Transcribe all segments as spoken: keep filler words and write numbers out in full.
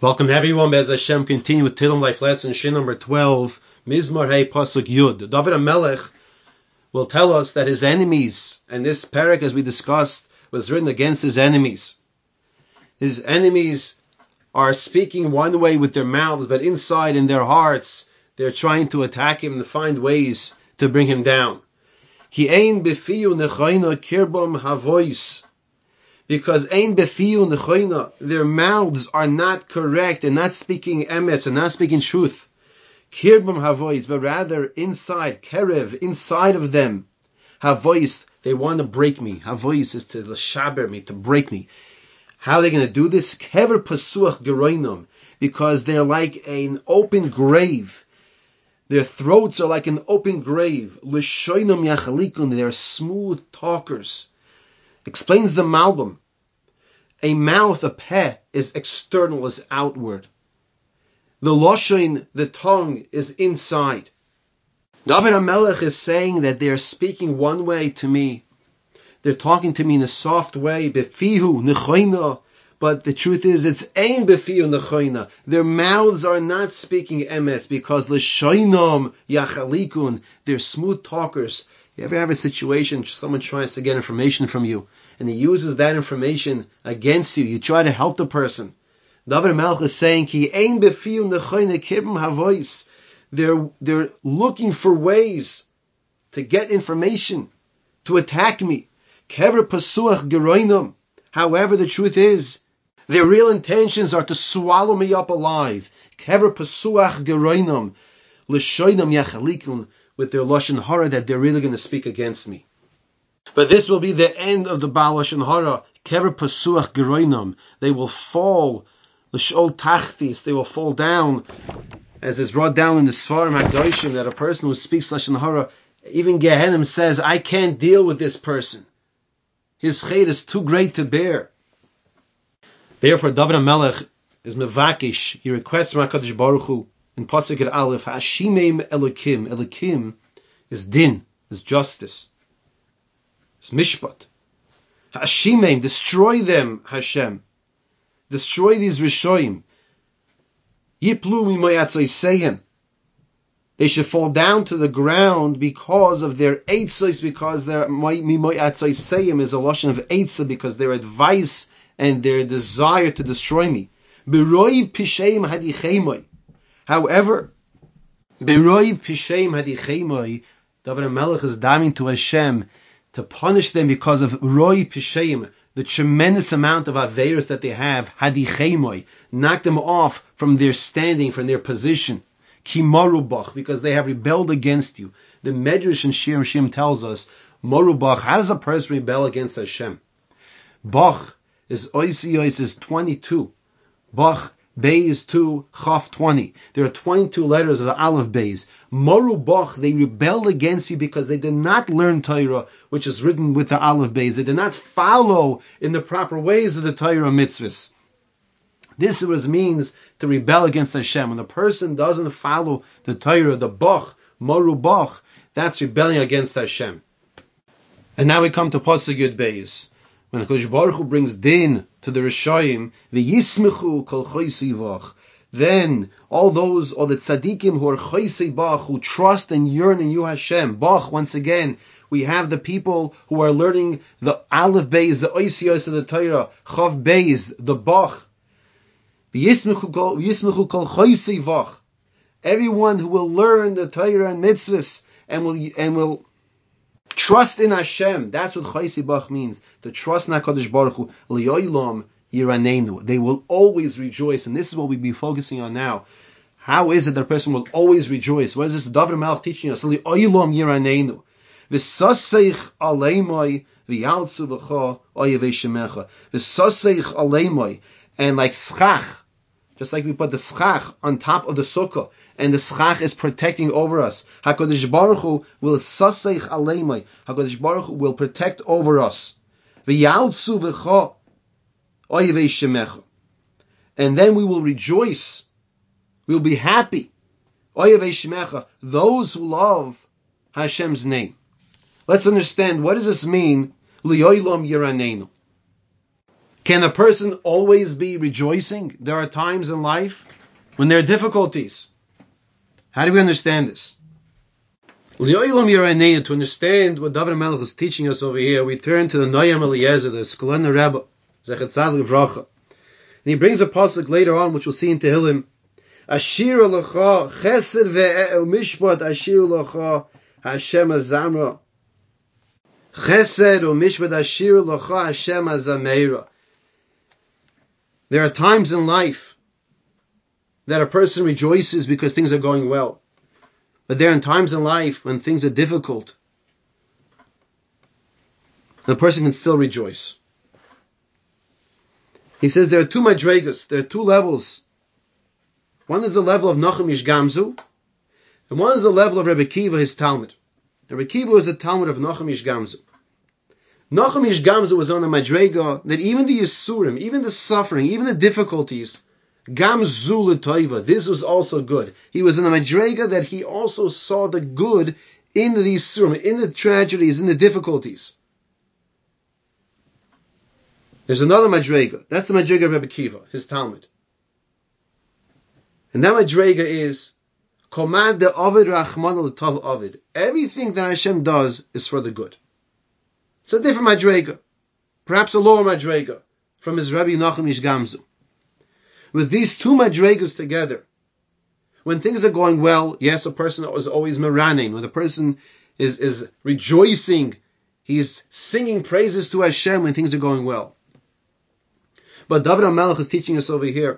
Welcome to everyone. Bez Hashem, continue with Tillim Life Lesson, Shin number twelve, Mizmor Hey Pasuk Yud. David HaMelech will tell us that his enemies, and this parak, as we discussed, was written against his enemies. His enemies are speaking one way with their mouths, but inside in their hearts, they're trying to attack him and find ways to bring him down. Ki ein befiyu nechayna kirbam havois. Because ein befiyu nechayna, their mouths are not correct and not speaking emes and not speaking truth. Kirbam havois, but rather inside, kerev, inside of them, havois, they want to break me. Havois is to shaber me, to break me. How are they going to do this? Kever pasuach geroinam, because they're like an open grave. Their throats are like an open grave. L'shoinam yachalikun, they're smooth talkers. Explains the Malbim. A mouth, a peh, is external, is outward. The loshin, the tongue, is inside. David HaMelech is saying that they are speaking one way to me. They're talking to me in a soft way. Befihu nechoina. But the truth is, it's ein befihu nechoina. Their mouths are not speaking emes because l'shoinam yachalikun. They're smooth talkers. You ever have a situation, someone tries to get information from you, and he uses that information against you. You try to help the person. David HaMelech is saying, Ki ein befiyu nechoina kirbam havois. They're, they're looking for ways to get information, to attack me. Kever pasuach geroinam. However, the truth is, their real intentions are to swallow me up alive. Kever pasuach geroinam. L'shoinam yachalikun. With their lashon hara that they're really going to speak against me. But this will be the end of the Baal lashon hara. Kever pasuach geroinam. They will fall. L'shol tachtis. They will fall down, as is brought down in the Sfarim Hakadoshim, that a person who speaks lashon hara, even Gehenim says, I can't deal with this person. His chait is too great to bear. Therefore, David HaMelech is mevakish. He requests from HaKadosh Baruch Hu in Pasuk at Aleph, Hashimim Elokim. Elokim is din, is justice, is mishpat. Hashimim, destroy them, Hashem. Destroy these Rishoyim. Yiplu mimoyatzoseihem. They should fall down to the ground because of their eitzos, because their mimoyatzoseihem is a lashon of eitzah, because their advice and their desire to destroy me. Beroiv pisheim hadicheimoi. However, Beroiv Pisheim Hadicheimoi, David HaMelech is damning to Hashem to punish them because of Roi Pisheim, the tremendous amount of Aveirus that they have, Hadicheimoi, knock them off from their standing, from their position. Ki Marubach, because they have rebelled against you. The Medrash in Shir Shim tells us, Marubach, how does a person rebel against Hashem? Bach is Oisios is twenty-two. Bach Beis two, Chaf twenty. There are twenty-two letters of the Aleph Beis. Moru Bach, they rebelled against you because they did not learn Torah, which is written with the Aleph Beis. They did not follow in the proper ways of the Torah mitzvahs. This is what it means to rebel against Hashem. When a person doesn't follow the Torah, the Bach, Moru Bach, that's rebelling against Hashem. And now we come to Pasuk Yud Beis. When HaKadosh Baruch Hu brings din to the Rishayim, v'yismechu kol choisei bach, then all those, all the tzaddikim who are choisei bach, who trust and yearn in you Hashem, bach, once again, we have the people who are learning the Aleph Beis, the Oisios of the Torah, Chav Beis, the bach, v'yismechu kol choisei bach, everyone who will learn the Torah and mitzvahs, and will, and will trust in Hashem. That's what Choisei Bach means. To trust in HaKadosh Baruch Hu. Li'olam yiranenu. They will always rejoice. And this is what we'll be focusing on now. How is it that a person will always rejoice? What is this David HaMelech teaching us? Li'olam yiranenu. V'saseich aleimoi v'yaltzu v'cha oyevei shemecha. V'saseich aleimoi. And like schach, just like we put the schach on top of the sukkah, and the schach is protecting over us. HaKadosh Baruch Hu will saseich aleimai. HaKadosh Baruch Hu will protect over us. V'yaltzu v'cha oyevei shemecha. And then we will rejoice. We will be happy. Oyevei shemecha. Those who love Hashem's name. Let's understand, what does this mean? Li'olam yiranenu. Can a person always be rejoicing? There are times in life when there are difficulties. How do we understand this? To understand what David Melech is teaching us over here, we turn to the Noam Eliezer, the Skolena Rebbe, Zechet Tzaddik Livracha. And he brings a pasuk later on, which we'll see in Tehillim. Ashir Lecha Chesed ve'Mishpat Ashir Lecha Hashem Azamra. Chesed u'Mishpat Ashir Lecha Hashem Azameira. There are times in life that a person rejoices because things are going well. But there are times in life when things are difficult. The person can still rejoice. He says there are two madregas, there are two levels. One is the level of Nachum Ish Gamzu, and one is the level of Rebbe Kiva, his Talmud. Rebbe Kiva was a Talmud of Nachum Ish Gamzu. Nachum Ish Gamzu was on a madrega that even the Yisurim, even the suffering, even the difficulties, Gamzu l'toiva, this was also good. He was in a madrega that he also saw the good in the Yisurim, in the tragedies, in the difficulties. There's another madrega. That's the madrega of Rebbe Kiva, his Talmud. And that madrega is Komad de Ovid Rachman l'tov Ovid. Everything that Hashem does is for the good. It's a different madrega, perhaps a lower madrega from his Rebbe Nachum Ish Gamzu. With these two madregas together, when things are going well, yes, a person is always meraning. When the person is, is rejoicing, he's singing praises to Hashem when things are going well. But David HaMelech is teaching us over here.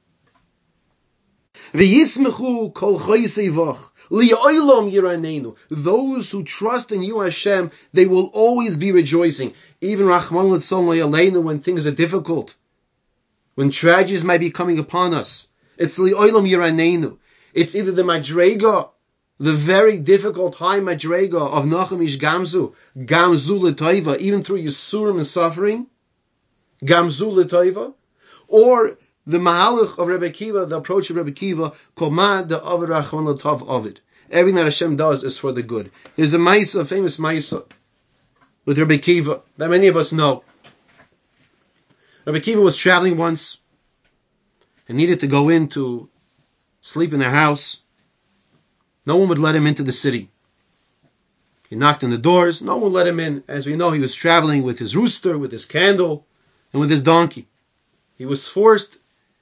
V'yismechu kol choyseivach li'olam yiranenu. Those who trust in you, Hashem, they will always be rejoicing. Even Rachman l'tzon lo'yaleinu, when things are difficult, when tragedies might be coming upon us. It's li'olam yiranenu. It's either the madrega, the very difficult high madrega of Nachum Ish Gamzu, Gamzu l'toiva, even through Yisurim and suffering, Gamzu l'toiva, or the mahalach of Rebbe Kiva, the approach of Rebbe Kiva, Komad the Ovid Rachman l'tov Ovid. Everything that Hashem does is for the good. There's a Maisa, a famous Maisa, with Rebbe Kiva, that many of us know. Rebbe Kiva was traveling once, and needed to go in to sleep in their house. No one would let him into the city. He knocked on the doors, no one would let him in. As we know, he was traveling with his rooster, with his candle, and with his donkey. He was forced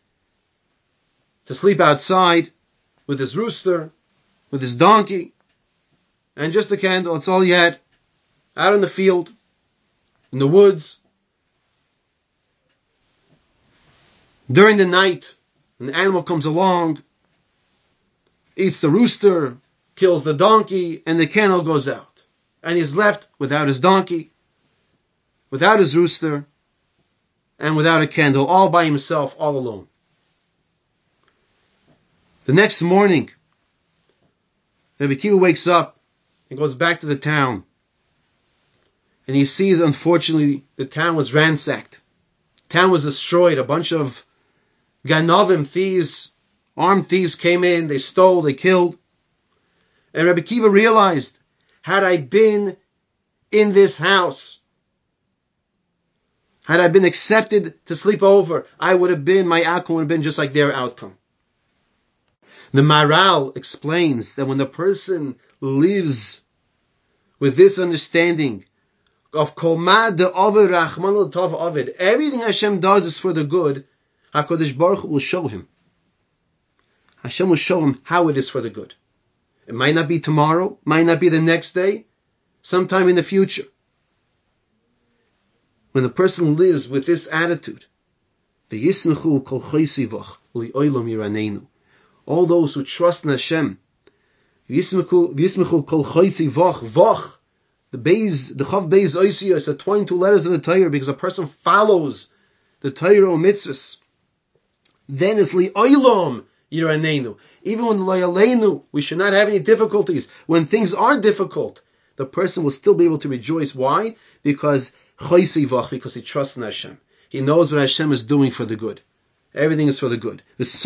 to sleep outside with his rooster, with his donkey, and just the candle. That's all he had. Out in the field, in the woods. During the night, an animal comes along, eats the rooster, kills the donkey, and the candle goes out. And he's left without his donkey, without his rooster, and without a candle, all by himself, all alone. The next morning, Rebbe Kiva wakes up and goes back to the town. And he sees, unfortunately, the town was ransacked. The town was destroyed. A bunch of Ganovim, thieves, armed thieves came in, they stole, they killed. And Rebbe Kiva realized, had I been in this house, had I been accepted to sleep over, I would have been, my outcome would have been just like their outcome. The Maral explains that when the person lives with this understanding of Komad the Ovid Rachman l'tov Ovid, everything Hashem does is for the good, HaKadosh Baruch Hu will show him. Hashem will show him how it is for the good. It might not be tomorrow, might not be the next day, sometime in the future. When the person lives with this attitude, V'yismechu kol choysivach li'olam yiranenu. All those who trust in Hashem, V'yismechu kol choysivach, vach, the Beis, the Chav Beis Oisiyah, it's the twenty-two letters of the Torah, because a person follows the Torah or mitzvahs. Then it's li'olam yiranenu. Even when li'aleinu, we should not have any difficulties. When things are difficult, the person will still be able to rejoice. Why? Because choysivach, because he trusts in Hashem. He knows what Hashem is doing for the good. Everything is for the good.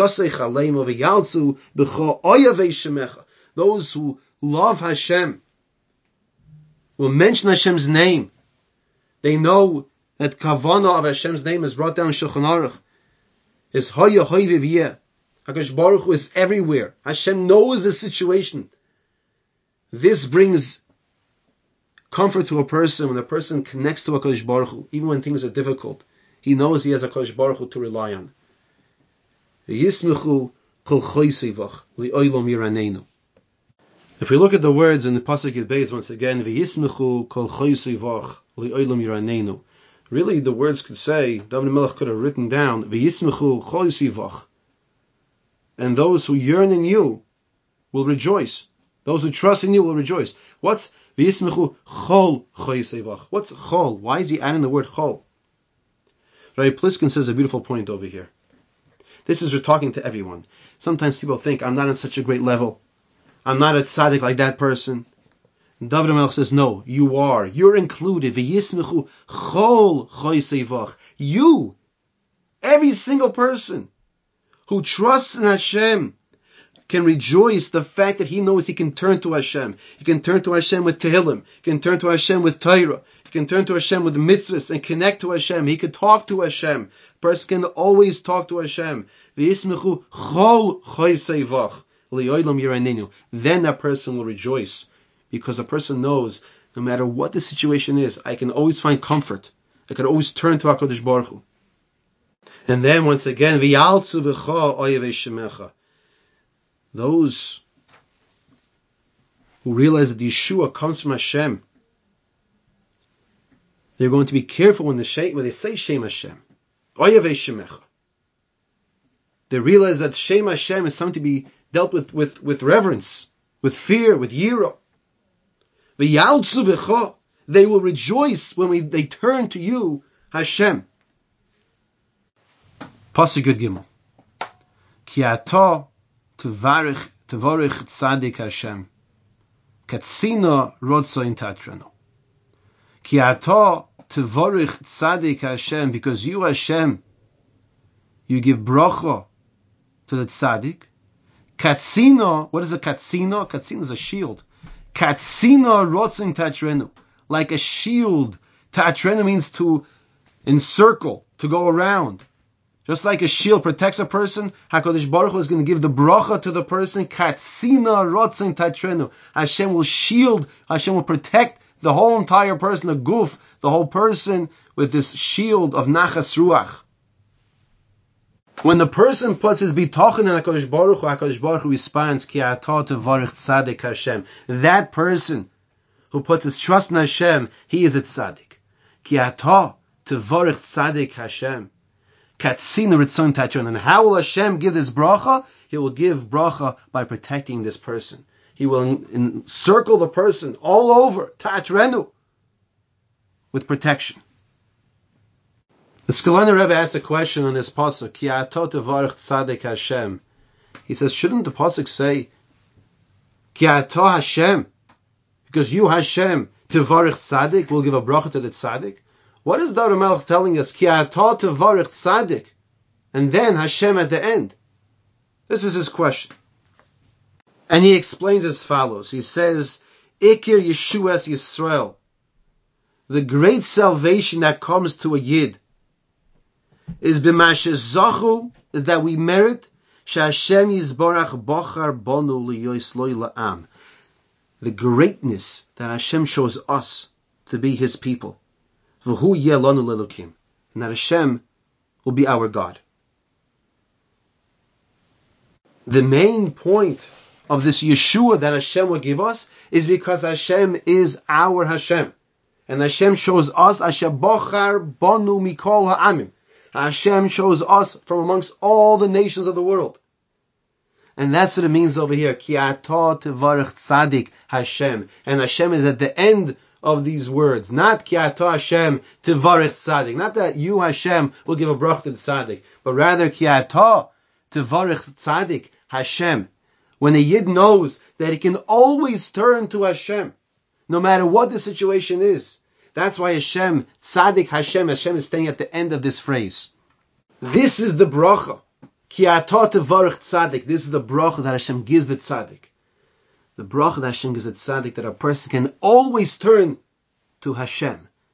Those who love Hashem will mention Hashem's name. They know that Kavana of Hashem's name is brought down in Shulchan Aruch is Hoya Hoy Viviyeh. HaKadosh Baruch Hu is everywhere. Hashem knows the situation. This brings comfort to a person when a person connects to HaKadosh Baruch Hu, even when things are difficult. He knows he has HaKadosh Baruch Hu to rely on. V'yismechu kol choysevach li'olam yiraneinu. If we look at the words in the Pasuk Yud Beis once again, V'yismechu kol choysevach li'olam yiraneinu. Really, the words could say, David Melech could have written down, V'yismechu choysevach. And those who yearn in you will rejoice. Those who trust in you will rejoice. What's V'yismechu chol choysevach? What's chol? Why is he adding the word chol? Rabbi Pliskin says a beautiful point over here. This is we're talking to everyone. Sometimes people think, I'm not on such a great level. I'm not a tzaddik like that person. And David Melech says, no, you are. You're included. V'yismechu chol choysevach. You, every single person who trusts in Hashem, can rejoice the fact that he knows he can turn to Hashem. He can turn to Hashem with Tehillim. He can turn to Hashem with Torah. He can turn to Hashem with mitzvahs and connect to Hashem. He can talk to Hashem. A person can always talk to Hashem. V'yismechu chol choysevach li'olam yiraneinu. Then that person will rejoice, because a person knows no matter what the situation is, I can always find comfort. I can always turn to HaKadosh Baruch Hu. And then once again, v'yaltzu v'cha oyevei shemecha. Those who realize that Yeshua comes from Hashem, they're going to be careful when they say, when they say Shem Hashem. Oyevei shemecha. They realize that Shem Hashem is something to be dealt with with, with reverence, with fear, with yira. V'yaltzu v'cha. They will rejoice when we, they turn to you, Hashem. Pasuk Yud Gimel. Ki ata tevarich tevarich tzadik Hashem. Katzina rotzain tatrano. Ki ata tevarich tzadik Hashem, because you Hashem, you give bracha to the tzaddik. Katzina, what is a katzina? Katzina is a shield. Katzina rotzain tatrano. Like a shield. Tatrano means to encircle, to go around. Just like a shield protects a person, HaKadosh Baruch Hu is going to give the bracha to the person. Katzina rotzin tatrenu. Hashem will shield, Hashem will protect the whole entire person, the guf, the whole person, with this shield of nachas ruach. When the person puts his bitachon in HaKadosh Baruch Hu, HaKadosh Baruch Hu responds, Ki atah tevarich tzadik Hashem. That person who puts his trust in Hashem, he is a tzaddik. Ki atah tevarich tzadik Hashem. And how will Hashem give this bracha? He will give bracha by protecting this person. He will encircle the person all over, tatrenu, with protection. The Skolani Rebbe asks a question on this pasuk, Ki ato tevarich tzadik Hashem. He says, shouldn't the pasuk say, Ki ato Hashem? Because you, Hashem, tevarich tzadik, will give a bracha to the tzadik. What is David Melech telling us? Ki atah tevarich tzadik, and then Hashem at the end. This is his question, and he explains as follows. He says, "Ikir Yeshuas Yisrael, the great salvation that comes to a yid, is b'mashe zachu, is that we merit she'Hashem yizbarach bochar bonu liyos loy la'am, the greatness that Hashem shows us to be His people." And that Hashem will be our God. The main point of this Yeshua that Hashem will give us is because Hashem is our Hashem. And Hashem shows us, Hashem bochar banu mikol ha'amim. Hashem shows us from amongst all the nations of the world. And that's what it means over here. Ki atah tevarich tzadik Hashem. And Hashem is at the end of these words. Not Ki atah Hashem tevarich tzadik. Not that you, Hashem, will give a bracha to the tzadik. But rather Ki atah tevarich tzadik Hashem. When a yid knows that he can always turn to Hashem, no matter what the situation is. That's why Hashem, tzadik Hashem, Hashem is staying at the end of this phrase. This is the bracha. Ki atah tevarich tzadik. This is the bracha that Hashem gives the tzadik. The bracha that Hashem gives the tzaddik, that a person can always turn to Hashem,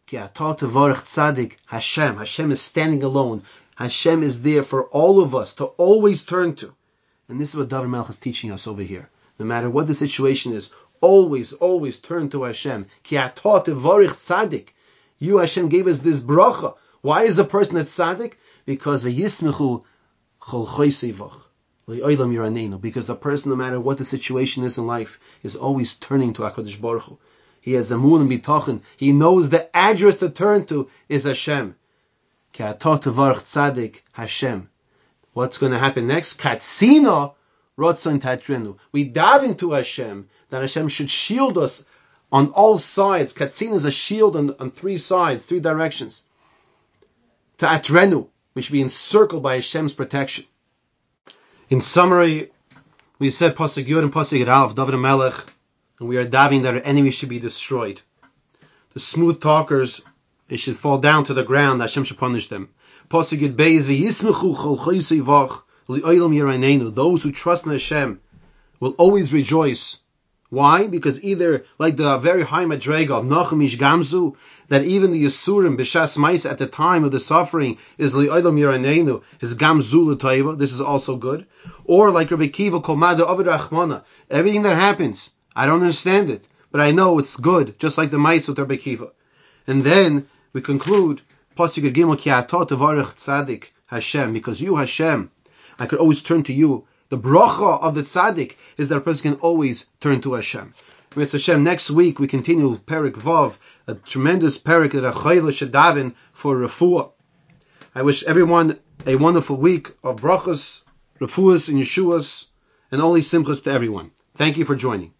Ki atah tevarech tzadik Hashem. Hashem is standing alone. Hashem is there for all of us to always turn to. And this is what David Melech is teaching us over here. No matter what the situation is, always, always turn to Hashem. Ki atah tevarech tzadik. You, Hashem, gave us this bracha. Why is the person a tzaddik? Because v'yismechu chol choisevach. Because the person, no matter what the situation is in life, is always turning to HaKadosh Baruch Hu. He has amun and bitachon. He knows the address to turn to is Hashem. Ki atah tevarech tzadik Hashem. What's going to happen next? Katzina rotzon tatrenu. We daven to Hashem that Hashem should shield us on all sides. Katzina is a shield on, on three sides, three directions. Ta'atrenu. We should be encircled by Hashem's protection. In summary, we said Pasuk Yud and Pasuk Aleph, David Melech, and we are davening that our enemies should be destroyed. The smooth talkers, they should fall down to the ground, Hashem should punish them. Pasuk Yud Beis v'yismechu chol choisevach li'olam yiraneinu. Those who trust in Hashem will always rejoice. Why? Because either, like the very high madrega of Nachum Ish Gamzu, that even the Yisurim, B'shas Mais, at the time of the suffering, is Li'olam Yiraneinu, is Gamzu L'Taiva, this is also good. Or like Rabbi Kiva, Kol Mada Ovid Rachmana, everything that happens, I don't understand it, but I know it's good, just like the mites with Rabbi Kiva. And then, we conclude, Pasuk Gimel Ki atah tevarech tzadik Hashem, because you, Hashem, I could always turn to you. The bracha of the tzaddik is that a person can always turn to Hashem. With Hashem, next week we continue with Perik Vav, a tremendous Perik that a chayla should daven for refuah. I wish everyone a wonderful week of brachas, refuahs, and yeshuas, and only simchas to everyone. Thank you for joining.